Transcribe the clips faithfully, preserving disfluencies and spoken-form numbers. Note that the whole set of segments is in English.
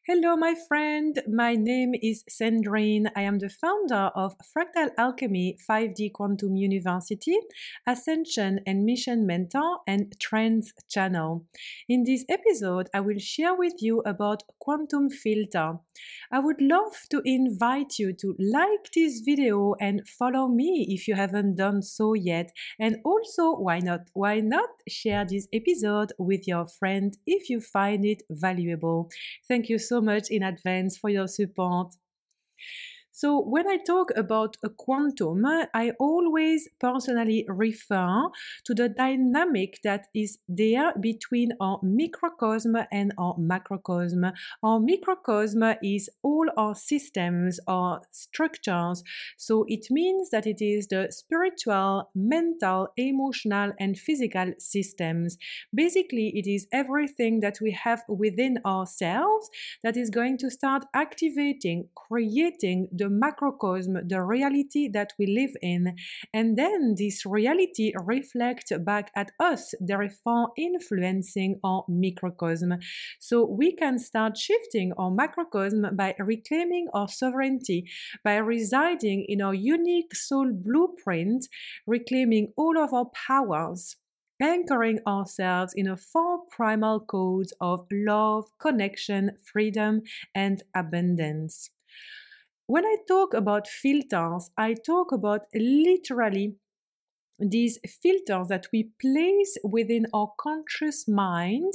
Hello, my friend. My name is Sandrine. I am the founder of Fractal Alchemy five D Quantum University, Ascension and Mission Mentor, and Trends Channel. In this episode, I will share with you about quantum filter. I would love to invite you to like this video and follow me if you haven't done so yet. And also, why not? Why not share this episode with your friend if you find it valuable? Thank you so much in advance for your support. So, when I talk about a quantum, I always personally refer to the dynamic that is there between our microcosm and our macrocosm. Our microcosm is all our systems, our structures. So, it means that it is the spiritual, mental, emotional, and physical systems. Basically, it is everything that we have within ourselves that is going to start activating, creating the macrocosm, the reality that we live in. And then this reality reflects back at us, therefore influencing our microcosm. So we can start shifting our macrocosm by reclaiming our sovereignty, by residing in our unique soul blueprint, reclaiming all of our powers, anchoring ourselves in a four primal codes of love, connection, freedom, and abundance. When I talk about filters, I talk about literally these filters that we place within our conscious mind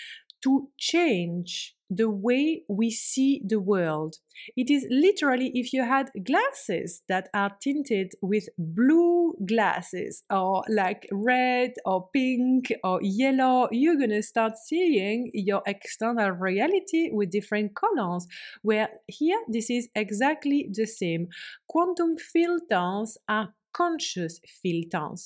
to change the way we see the world. It is literally if you had glasses that are tinted with blue glasses or like red or pink or yellow, you're gonna start seeing your external reality with different colors. Where here, this is exactly the same. Quantum filters are conscious filters.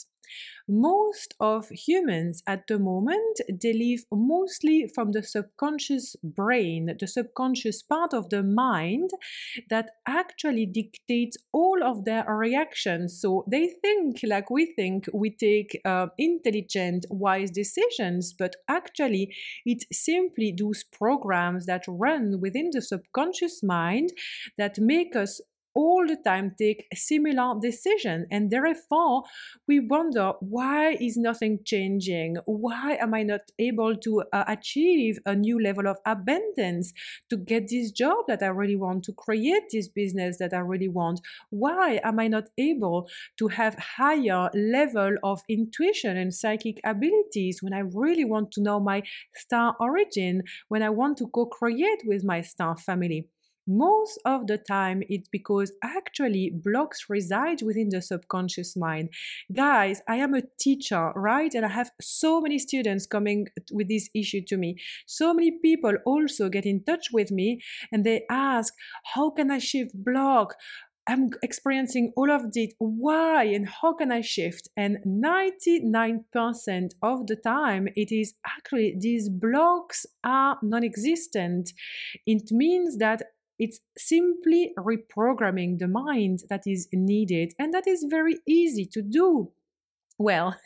Most of humans at the moment, they live mostly from the subconscious brain, the subconscious part of the mind that actually dictates all of their reactions. So they think like we think, we take uh, intelligent, wise decisions, but actually it's simply those programs that run within the subconscious mind that make us all the time take similar decision, and therefore we wonder, why is nothing changing? Why am I not able to uh, achieve a new level of abundance, to get this job that I really want, to create this business that I really want? Why am I not able to have higher level of intuition and psychic abilities when I really want to know my star origin, when I want to co-create with my star family? Most of the time, it's because actually blocks reside within the subconscious mind. Guys, I am a teacher, right? And I have so many students coming with this issue to me. So many people also get in touch with me and they ask, how can I shift block? I'm experiencing all of this. Why and how can I shift? And ninety-nine percent of the time, it is actually these blocks are non existent. It means that it's simply reprogramming the mind that is needed, and that is very easy to do. Well,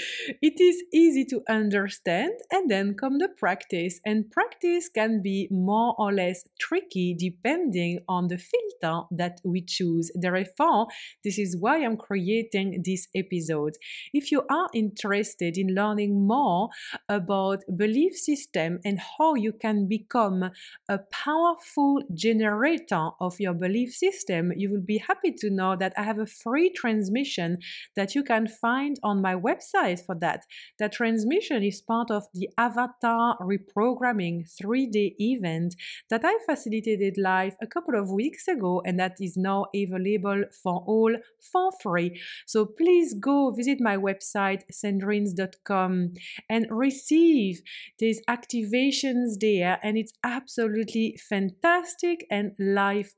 it is easy to understand, and then come the practice. And practice can be more or less tricky depending on the filter that we choose. Therefore, this is why I'm creating this episode. If you are interested in learning more about belief system and how you can become a powerful generator of your belief system, you will be happy to know that I have a free transmission that you can find on my website for that. That transmission is part of the Avatar Reprogramming three-day event that I facilitated live a couple of weeks ago, and that is now available for all for free. So please go visit my website, sandrines dot com, and receive these activations there, and it's absolutely fantastic and life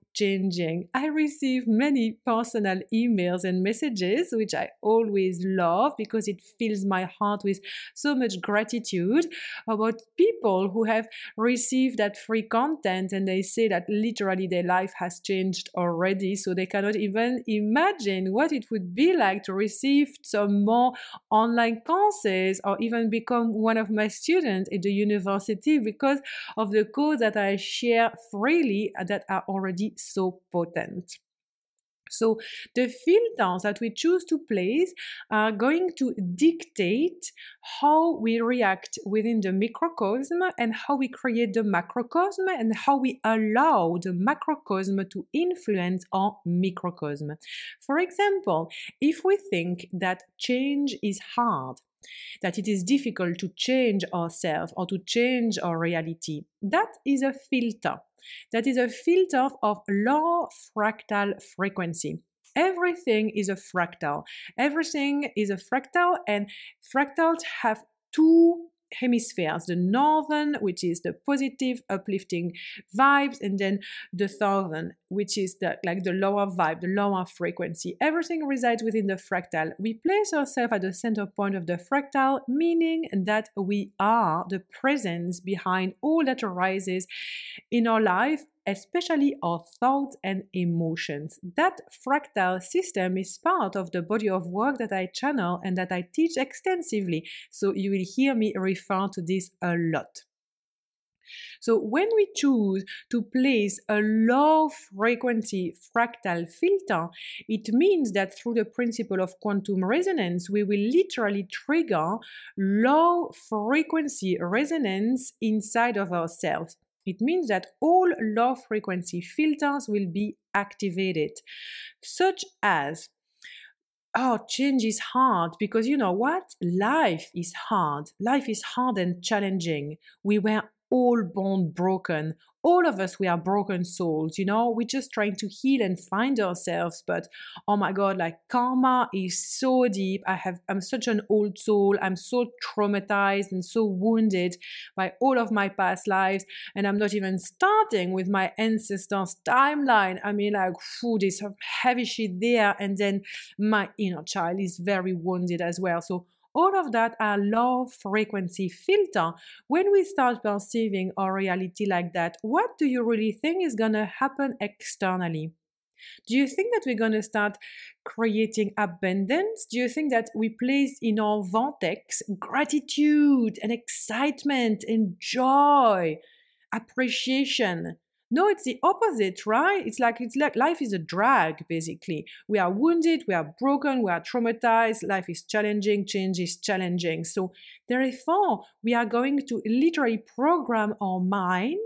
changing. I receive many personal emails and messages, which I always love because it fills my heart with so much gratitude about people who have received that free content and they say that literally their life has changed already. So they cannot even imagine what it would be like to receive some more online courses or even become one of my students at the university because of the codes that I share freely that are already so potent. So the filters that we choose to place are going to dictate how we react within the microcosm and how we create the macrocosm and how we allow the macrocosm to influence our microcosm. For example, if we think that change is hard, that it is difficult to change ourselves or to change our reality, that is a filter. That is a filter of low fractal frequency. Everything is a fractal. Everything is a fractal, and fractals have two hemispheres, the northern, which is the positive uplifting vibes, and then the southern, which is the like the lower vibe, the lower frequency. Everything resides within the fractal. We place ourselves at the center point of the fractal, meaning that we are the presence behind all that arises in our life, especially our thoughts and emotions. That fractal system is part of the body of work that I channel and that I teach extensively. So you will hear me refer to this a lot. So when we choose to place a low frequency fractal filter, it means that through the principle of quantum resonance, we will literally trigger low frequency resonance inside of ourselves. It means that all low frequency filters will be activated, such as, oh, change is hard because you know what? Life is hard. Life is hard and challenging. We were all born broken. All of us, we are broken souls, you know, we're just trying to heal and find ourselves. But oh my God, like karma is so deep. I have, I'm such an old soul. I'm so traumatized and so wounded by all of my past lives. And I'm not even starting with my ancestors' timeline. I mean, like, phew, there's some heavy shit there. And then my inner child is very wounded as well. So all of that are low frequency filter. When we start perceiving our reality like that, what do you really think is going to happen externally? Do you think that we're going to start creating abundance? Do you think that we place in our vortex gratitude and excitement and joy, appreciation? No, it's the opposite, right? It's like it's like life is a drag, basically. We are wounded, we are broken, we are traumatized, life is challenging, change is challenging. So therefore, we are going to literally program our mind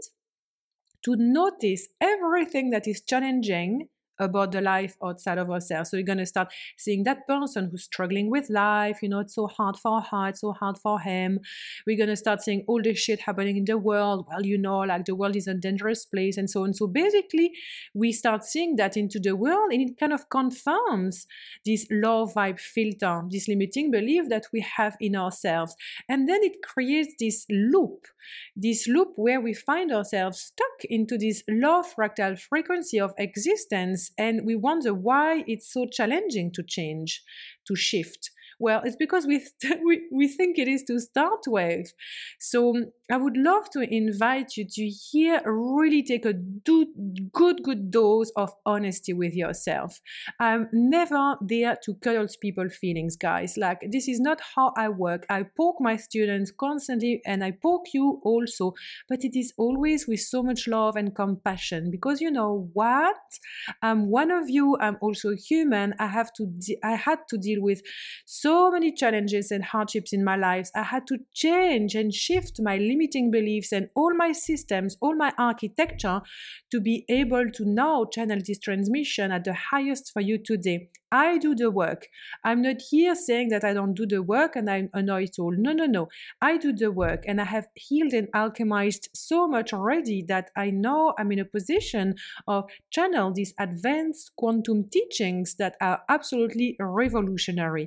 to notice everything that is challenging about the life outside of ourselves. So you're going to start seeing that person who's struggling with life, you know, it's so hard for her, it's so hard for him. We're going to start seeing all the shit happening in the world. Well, you know, like the world is a dangerous place and so on. So basically, we start seeing that into the world and it kind of confirms this low vibe filter, this limiting belief that we have in ourselves. And then it creates this loop, this loop where we find ourselves stuck into this low fractal frequency of existence. And we wonder why it's so challenging to change, to shift. Well, it's because we, th- we we think it is to start with. So I would love to invite you to here really take a do- good, good dose of honesty with yourself. I'm never there to cuddle people's feelings, guys. Like, this is not how I work. I poke my students constantly and I poke you also, but it is always with so much love and compassion because you know what? I'm one of you. I'm also human. I have to, de- I had to deal with so many challenges and hardships in my life. I had to change and shift my limiting beliefs and all my systems, all my architecture to be able to now channel this transmission at the highest for you today. I do the work. I'm not here saying that I don't do the work and I know it all. No, no, no. I do the work and I have healed and alchemized so much already that I know I'm in a position of channel these advanced quantum teachings that are absolutely revolutionary. So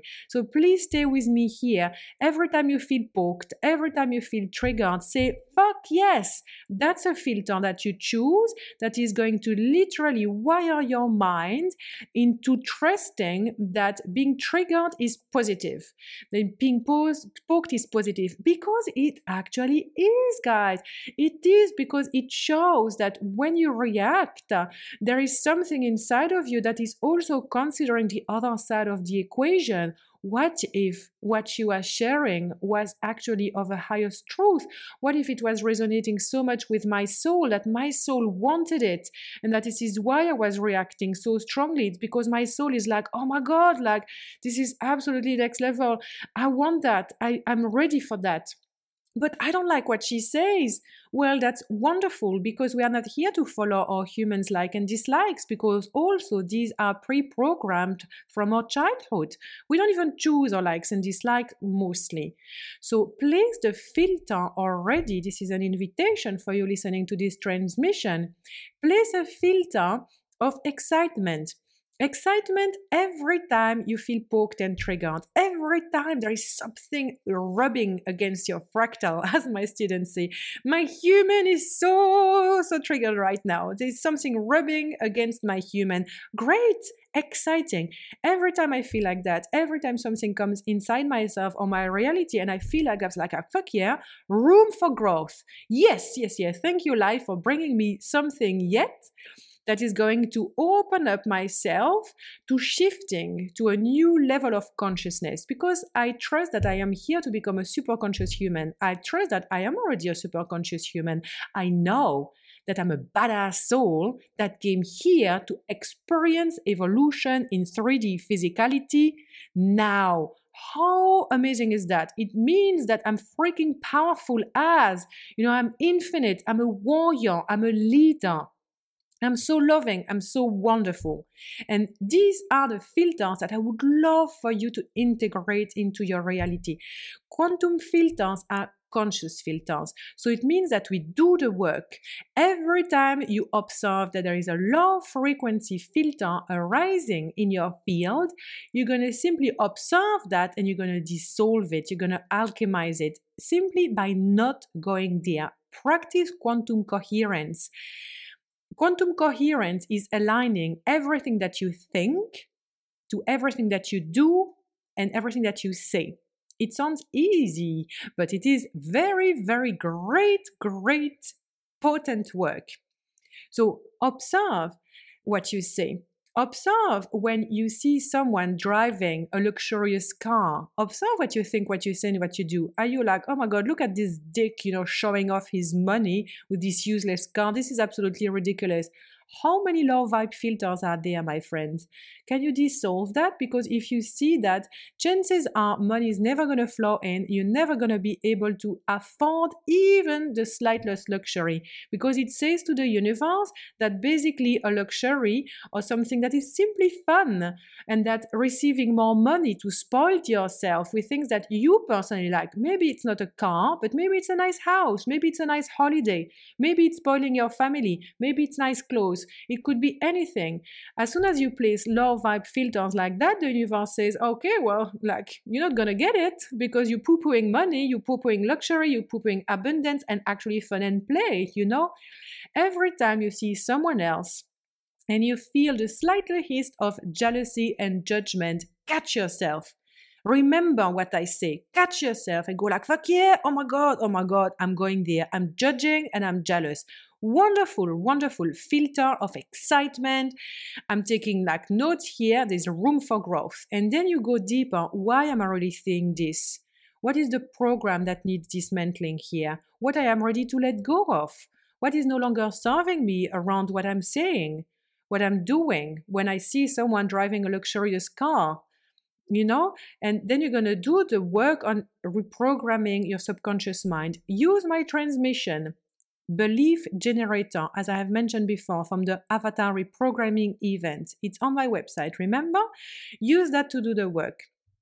please stay with me here. Every time you feel poked, every time you feel triggered, say, fuck yes. That's a filter that you choose that is going to literally wire your mind into trusting that being triggered is positive. That being poked is positive because it actually is, guys. It is, because it shows that when you react, uh, there is something inside of you that is also considering the other side of the equation. What if what you are sharing was actually of the highest truth? What if it was resonating so much with my soul that my soul wanted it, and that this is why I was reacting so strongly? It's because my soul is like, oh my God, like this is absolutely next level. I want that. I, I'm ready for that. But I don't like what she says. Well, that's wonderful, because we are not here to follow our humans' likes and dislikes, because also these are pre-programmed from our childhood. We don't even choose our likes and dislikes mostly. So place the filter already. This is an invitation for you listening to this transmission. Place a filter of excitement. Excitement every time you feel poked and triggered. Every time there is something rubbing against your fractal, as my students say. My human is so, so triggered right now. There's something rubbing against my human. Great, exciting. Every time I feel like that, every time something comes inside myself or my reality and I feel like I'm like, fuck yeah, room for growth. Yes, yes, yes. Thank you, life, for bringing me something yet that is going to open up myself to shifting to a new level of consciousness, because I trust that I am here to become a super conscious human. I trust that I am already a super conscious human. I know that I'm a badass soul that came here to experience evolution in three D physicality now. How amazing is that? It means that I'm freaking powerful as, you know, I'm infinite, I'm a warrior, I'm a leader. I'm so loving, I'm so wonderful. And these are the filters that I would love for you to integrate into your reality. Quantum filters are conscious filters. So it means that we do the work. Every time you observe that there is a low frequency filter arising in your field, you're going to simply observe that and you're going to dissolve it. You're going to alchemize it simply by not going there. Practice quantum coherence. Quantum coherence is aligning everything that you think to everything that you do and everything that you say. It sounds easy, but it is very, very great, great, potent work. So observe what you say. Observe when you see someone driving a luxurious car. Observe what you think, what you say, and what you do. Are you like, oh my God, look at this dick, you know, showing off his money with this useless car. This is absolutely ridiculous. How many low vibe filters are there, my friends? Can you dissolve that? Because if you see that, chances are money is never going to flow in. You're never going to be able to afford even the slightest luxury, because it says to the universe that basically a luxury or something that is simply fun, and that receiving more money to spoil yourself with things that you personally like. Maybe it's not a car, but maybe it's a nice house. Maybe it's a nice holiday. Maybe it's spoiling your family. Maybe it's nice clothes. It could be anything. As soon as you place low vibe filters like that, the universe says, okay, well, like, you're not gonna get it because you're poo-pooing money, you're poo-pooing luxury, you're poo-pooing abundance and actually fun and play, you know? Every time you see someone else and you feel the slightly hint of jealousy and judgment, catch yourself. Remember what I say. Catch yourself and go like, fuck yeah, oh my God, oh my God, I'm going there. I'm judging and I'm jealous. Wonderful, wonderful filter of excitement. I'm taking like notes here. There's room for growth. And then you go deeper. Why am I really seeing this? What is the program that needs dismantling here? What I am ready to let go of? What is no longer serving me around what I'm saying, what I'm doing when I see someone driving a luxurious car? You know, and then you're going to do the work on reprogramming your subconscious mind. Use my transmission, Belief Generator, as I have mentioned before, from the Avatar Reprogramming event. It's on my website, remember? Use that to do the work.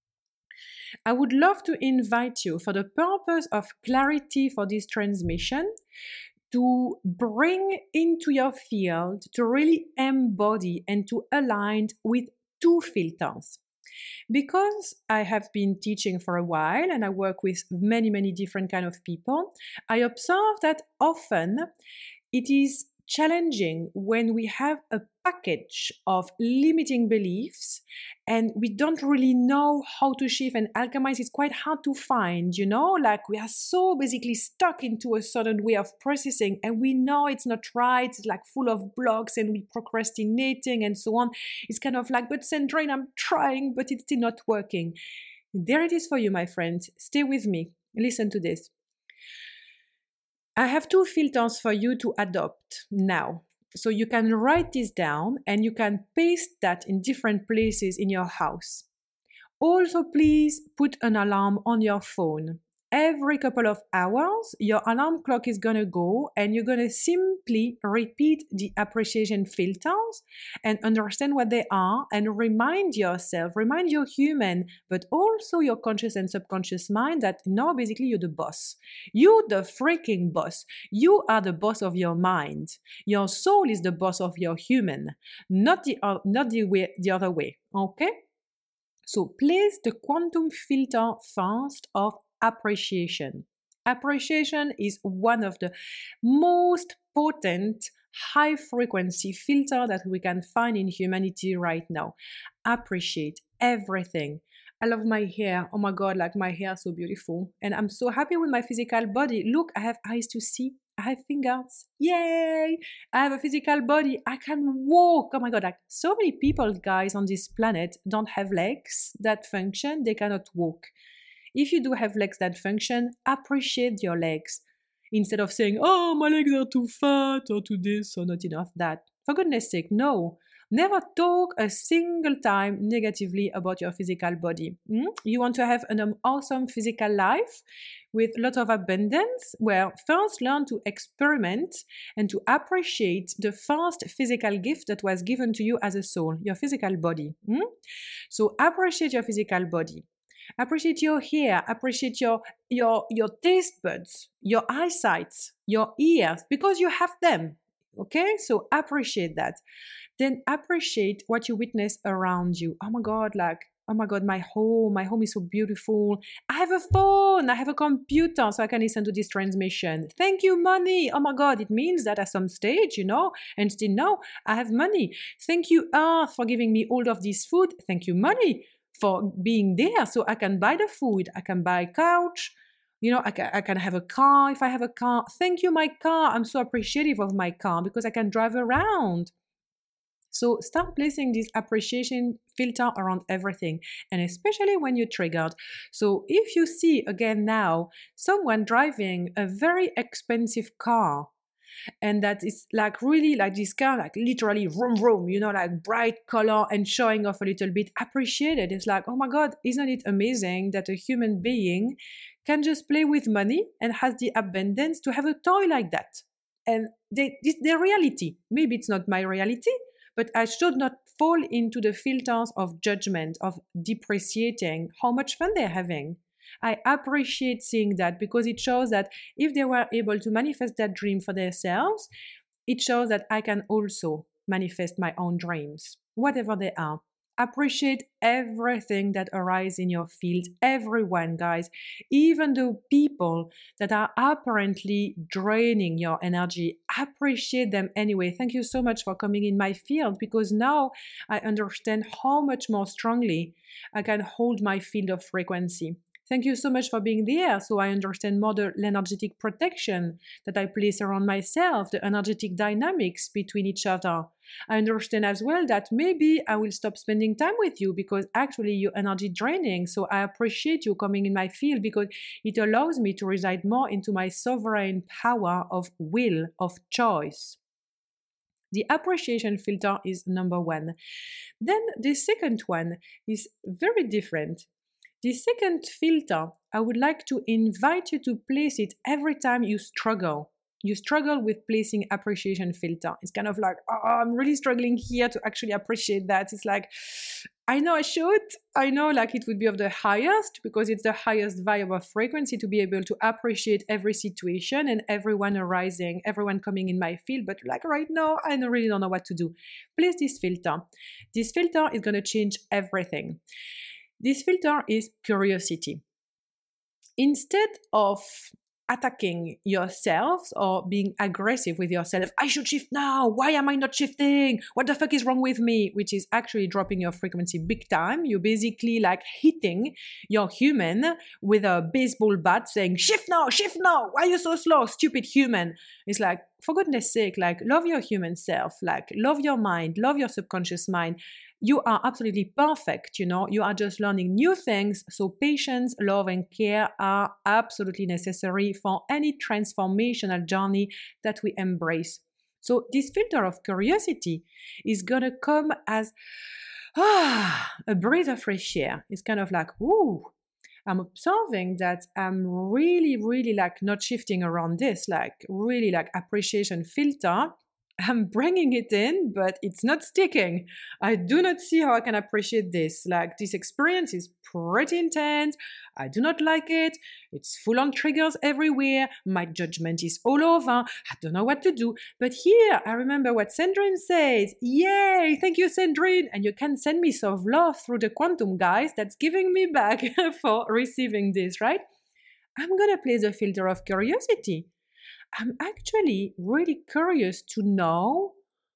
I would love to invite you, for the purpose of clarity for this transmission, to bring into your field, to really embody and to align with two filters. Because I have been teaching for a while and I work with many, many different kind of people, I observe that often it is challenging when we have a package of limiting beliefs and we don't really know how to shift and alchemize. It's quite hard to find, you know, like we are so basically stuck into a certain way of processing and we know it's not right. It's like full of blocks and we procrastinating and so on. It's kind of like, but Sandrine, I'm trying, but it's still not working. There it is for you, my friends. Stay with me. Listen to this. I have two filters for you to adopt now. So you can write this down and you can paste that in different places in your house. Also, please put an alarm on your phone. Every couple of hours, your alarm clock is going to go and you're going to simply repeat the appreciation filters and understand what they are and remind yourself, remind your human, but also your conscious and subconscious mind that now basically you're the boss. You're the freaking boss. You are the boss of your mind. Your soul is the boss of your human, not the, uh, not the, way, the other way, okay? So place the quantum filter first of appreciation. Appreciation is one of the most potent high frequency filter that we can find in humanity right now. Appreciate everything. I love my hair. Oh my God, like my hair is so beautiful. And I'm so happy with my physical body. Look, I have eyes to see. I have fingers. Yay! I have a physical body. I can walk. Oh my God, like so many people, guys, on this planet don't have legs that function. They cannot walk. If you do have legs that function, appreciate your legs. Instead of saying, oh, my legs are too fat or too this or not enough that. For goodness sake, no. Never talk a single time negatively about your physical body. Mm? You want to have an awesome physical life with a lot of abundance? Well, first learn to experiment and to appreciate the first physical gift that was given to you as a soul, your physical body. Mm? So appreciate your physical body. Appreciate your hair, appreciate your, your, your taste buds, your eyesight, your ears, because you have them. Okay, so appreciate that. Then appreciate what you witness around you. Oh my God, like, oh my God, my home, my home is so beautiful. I have a phone, I have a computer, so I can listen to this transmission. Thank you, money. Oh my God, it means that at some stage, you know, and still now, I have money. Thank you, Earth, for giving me all of this food. Thank you, money, for being there, so I can buy the food, I can buy a couch, you know, I can, I can have a car if I have a car. Thank you, my car. I'm so appreciative of my car because I can drive around. So start placing this appreciation filter around everything, and especially when you're triggered. So if you see again now someone driving a very expensive car, and that is like really like this car, like literally vroom vroom, you know, like bright color and showing off a little bit, appreciate it. It's like, oh my God, isn't it amazing that a human being can just play with money and has the abundance to have a toy like that? And they, it's their reality. Maybe it's not my reality, but I should not fall into the filters of judgment, of depreciating how much fun they're having. I appreciate seeing that because it shows that if they were able to manifest that dream for themselves, it shows that I can also manifest my own dreams, whatever they are. Appreciate everything that arises in your field, everyone, guys, even the people that are apparently draining your energy. Appreciate them anyway. Thank you so much for coming in my field, because now I understand how much more strongly I can hold my field of frequency. Thank you so much for being there, so I understand more the energetic protection that I place around myself, the energetic dynamics between each other. I understand as well that maybe I will stop spending time with you because actually you're energy draining, so I appreciate you coming in my field because it allows me to reside more into my sovereign power of will, of choice. The appreciation filter is number one. Then the second one is very different. The second filter, I would like to invite you to place it every time you struggle. You struggle with placing appreciation filter. It's kind of like, oh, I'm really struggling here to actually appreciate that. It's like, I know I should. I know like it would be of the highest because it's the highest viable frequency to be able to appreciate every situation and everyone arising, everyone coming in my field. But like right now, I don't really don't know what to do. Please, this filter. This filter is going to change everything. This filter is curiosity. Instead of attacking yourself or being aggressive with yourself, I should shift now, why am I not shifting, what the fuck is wrong with me, which is actually dropping your frequency big time. You're basically like hitting your human with a baseball bat saying, shift now, shift now, why are you so slow, stupid human. It's like, for goodness sake, like love your human self, like love your mind, love your subconscious mind. You are absolutely perfect, you know, you are just learning new things. So patience, love, and care are absolutely necessary for any transformational journey that we embrace. So this filter of curiosity is gonna come as ah, a breath of fresh air. It's kind of like, ooh, I'm observing that I'm really, really like not shifting around this, like really like appreciation filter. I'm bringing it in, but it's not sticking. I do not see how I can appreciate this. Like, this experience is pretty intense. I do not like it. It's full on triggers everywhere. My judgment is all over. I don't know what to do. But here, I remember what Sandrine says. Yay! Thank you, Sandrine. And you can send me some love through the quantum, guys. That's giving me back for receiving this, right? I'm gonna place a filter of curiosity. I'm actually really curious to know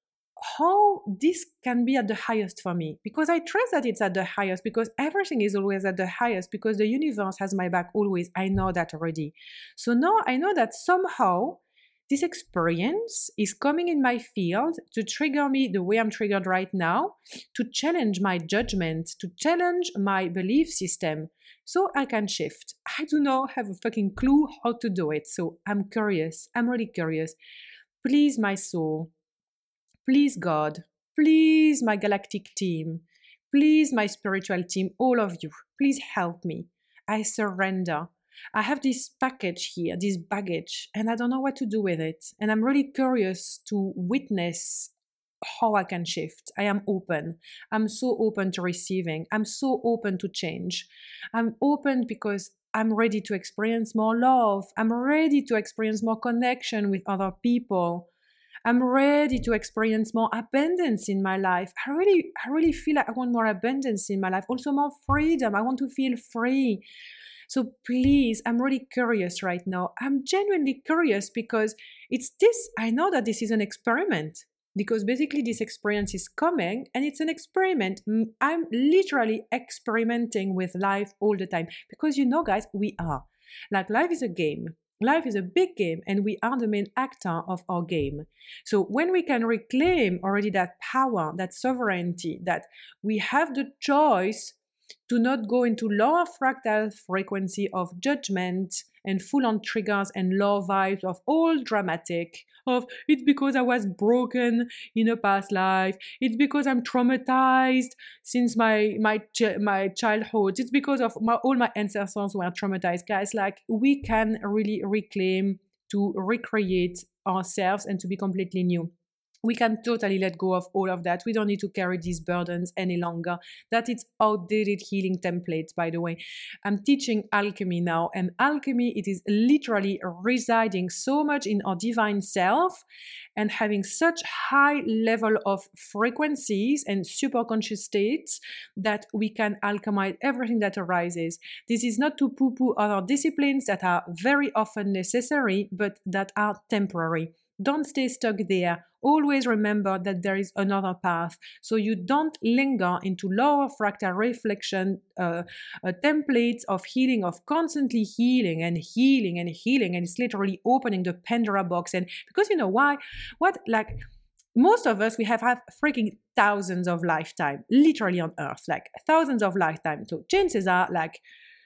how this can be at the highest for me, because I trust that it's at the highest, because everything is always at the highest, because the universe has my back always. I know that already. So now I know that somehow this experience is coming in my field to trigger me the way I'm triggered right now, to challenge my judgment, to challenge my belief system, so I can shift. I do not have a fucking clue how to do it, so I'm curious. I'm really curious. Please, my soul. Please, God. Please, my galactic team. Please, my spiritual team, all of you. Please help me. I surrender. I have this package here, this baggage, and I don't know what to do with it. And I'm really curious to witness how I can shift. I am open. I'm so open to receiving. I'm so open to change. I'm open because I'm ready to experience more love. I'm ready to experience more connection with other people. I'm ready to experience more abundance in my life. I really, I really feel like I want more abundance in my life. Also more freedom. I want to feel free. So please, I'm really curious right now. I'm genuinely curious because it's this, I know that this is an experiment, because basically this experience is coming and it's an experiment. I'm literally experimenting with life all the time because, you know, guys, we are. Like, life is a game. Life is a big game and we are the main actor of our game. So when we can reclaim already that power, that sovereignty, that we have the choice to not go into lower fractal frequency of judgment and full-on triggers and low vibes of all dramatic, of it's because I was broken in a past life, it's because I'm traumatized since my my ch- my childhood, it's because of my, all my ancestors were traumatized. Guys, like, we can really reclaim, to recreate ourselves and to be completely new. We can totally let go of all of that. We don't need to carry these burdens any longer. That is outdated healing templates, by the way. I'm teaching alchemy now, and alchemy, it is literally residing so much in our divine self and having such high level of frequencies and superconscious states that we can alchemize everything that arises. This is not to poo-poo other disciplines that are very often necessary, but that are temporary. Don't stay stuck there. Always remember that there is another path, so you don't linger into lower fractal reflection uh, uh, templates of healing, of constantly healing and healing and healing, and it's literally opening the Pandora box. And because, you know why? What, like, most of us, we have had freaking thousands of lifetime, literally on Earth, like thousands of lifetime. So chances are, like,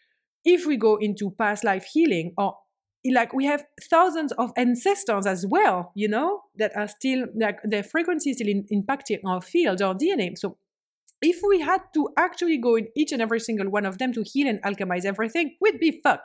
if we go into past life healing, or like, we have thousands of ancestors as well, you know, that are still, like, their frequency is still in, impacting our field, our D N A. So if we had to actually go in each and every single one of them to heal and alchemize everything, we'd be fucked.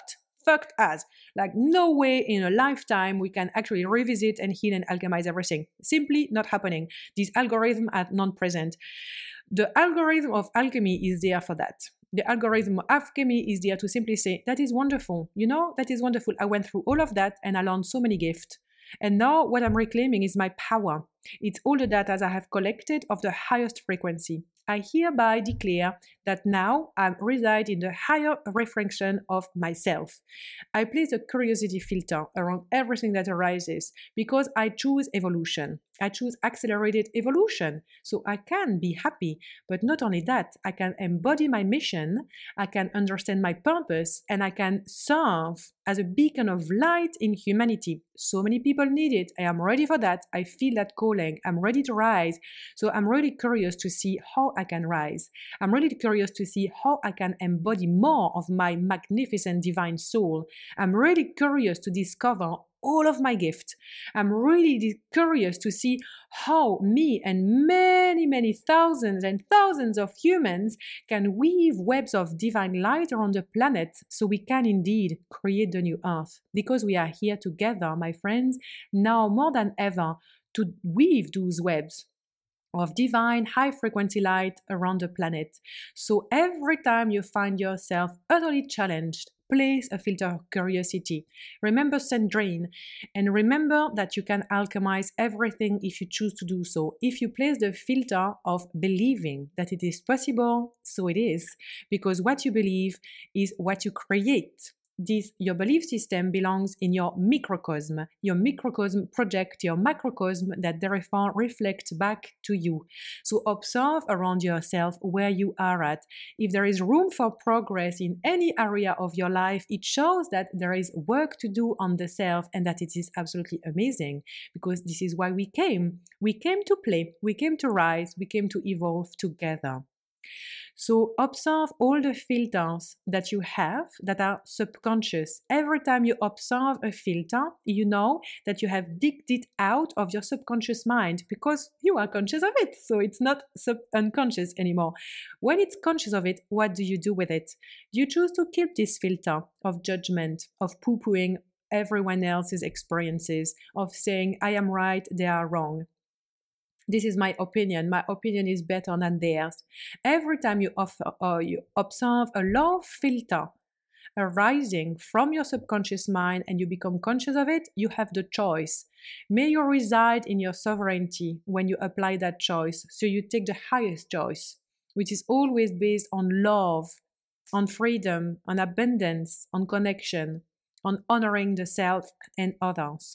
fucked as. Like, no way in a lifetime we can actually revisit and heal and alchemize everything. Simply not happening. These algorithms are non-present. The algorithm of alchemy is there for that. The algorithm of alchemy is there to simply say, that is wonderful. You know, that is wonderful. I went through all of that and I learned so many gifts. And now what I'm reclaiming is my power. It's all the data I have collected of the highest frequency. I hereby declare that now I reside in the higher reflection of myself. I place a curiosity filter around everything that arises because I choose evolution. I choose accelerated evolution. So I can be happy, but not only that, I can embody my mission, I can understand my purpose, and I can serve as a beacon of light in humanity. So many people need it. I am ready for that. I feel that calling. I'm ready to rise. So I'm really curious to see how I can rise. I'm really curious to see how I can embody more of my magnificent divine soul. I'm really curious to discover all of my gifts. I'm really curious to see how me and many, many thousands and thousands of humans can weave webs of divine light around the planet so we can indeed create the new earth. Because we are here together, my friends, now more than ever, to weave those webs of divine high frequency light around the planet. So every time you find yourself utterly challenged, place a filter of curiosity. Remember Sandrine, and remember that you can alchemize everything if you choose to do so. If you place the filter of believing that it is possible, so it is, because what you believe is what you create. This, your belief system belongs in your microcosm. Your microcosm projects your macrocosm that therefore reflects back to you. So observe around yourself where you are at. If there is room for progress in any area of your life, it shows that there is work to do on the self and that it is absolutely amazing, because this is why we came. We came to play, we came to rise, we came to evolve together. So observe all the filters that you have that are subconscious. Every time you observe a filter, you know that you have digged it out of your subconscious mind because you are conscious of it. So it's not sub- unconscious anymore. When it's conscious of it, what do you do with it? Do you choose to keep this filter of judgment, of poo-pooing everyone else's experiences, of saying, I am right, they are wrong? This is my opinion. My opinion is better than theirs. Every time you, offer, uh, you observe a low filter arising from your subconscious mind and you become conscious of it, you have the choice. May you reside in your sovereignty when you apply that choice. So you take the highest choice, which is always based on love, on freedom, on abundance, on connection, on honoring the self and others.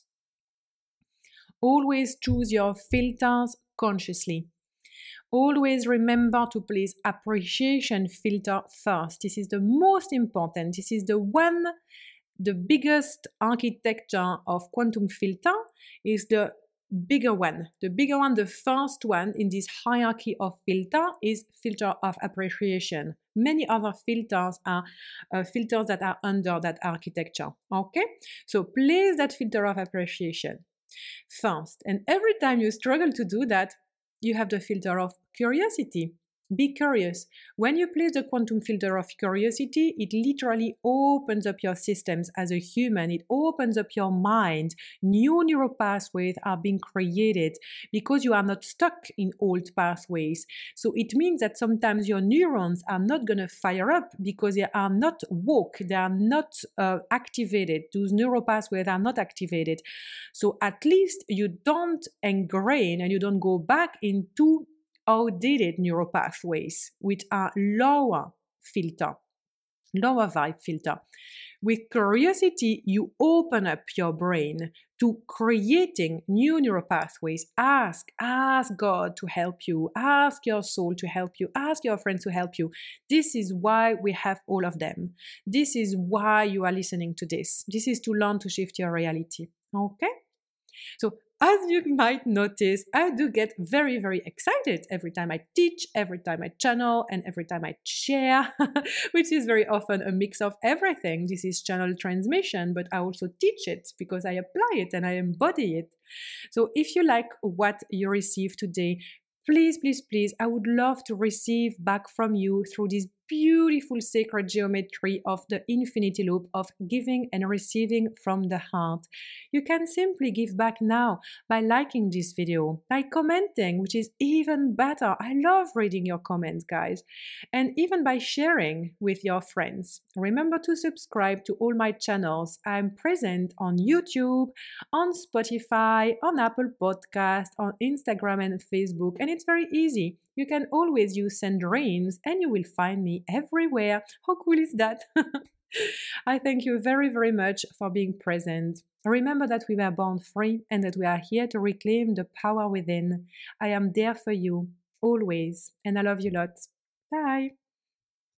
Always choose your filters consciously. Always remember to place appreciation filter first. This is the most important. This is the one, the biggest architecture of quantum filter is the bigger one. The bigger one, the first one in this hierarchy of filter is filter of appreciation. Many other filters are uh, filters that are under that architecture. Okay? So place that filter of appreciation first. And every time you struggle to do that, you have the filter of curiosity. Be curious. When you place the quantum filter of curiosity, it literally opens up your systems as a human. It opens up your mind. New neural pathways are being created because you are not stuck in old pathways. So it means that sometimes your neurons are not going to fire up because they are not woke. They are not uh, activated. Those neural pathways are not activated. So at least you don't engrain and you don't go back into outdated neural pathways, which are lower filter, lower vibe filter. With curiosity, you open up your brain to creating new neural pathways. Ask, ask God to help you. Ask your soul to help you. Ask your friends to help you. This is why we have all of them. This is why you are listening to this. This is to learn to shift your reality. Okay? So as you might notice, I do get very, very excited every time I teach, every time I channel, and every time I share, which is very often a mix of everything. This is channel transmission, but I also teach it because I apply it and I embody it. So if you like what you received today, please, please, please, I would love to receive back from you through this beautiful sacred geometry of the infinity loop of giving and receiving from the heart. You can simply give back now by liking this video, by commenting, which is even better. I love reading your comments, guys, and even by sharing with your friends. Remember to subscribe to all my channels. I'm present on YouTube, on Spotify, on Apple Podcast, on Instagram and Facebook, and it's very easy. You can always use Sandrines and you will find me everywhere. How cool is that? I thank you very, very much for being present. Remember that we were born free and that we are here to reclaim the power within. I am there for you, always, and I love you lots. Bye.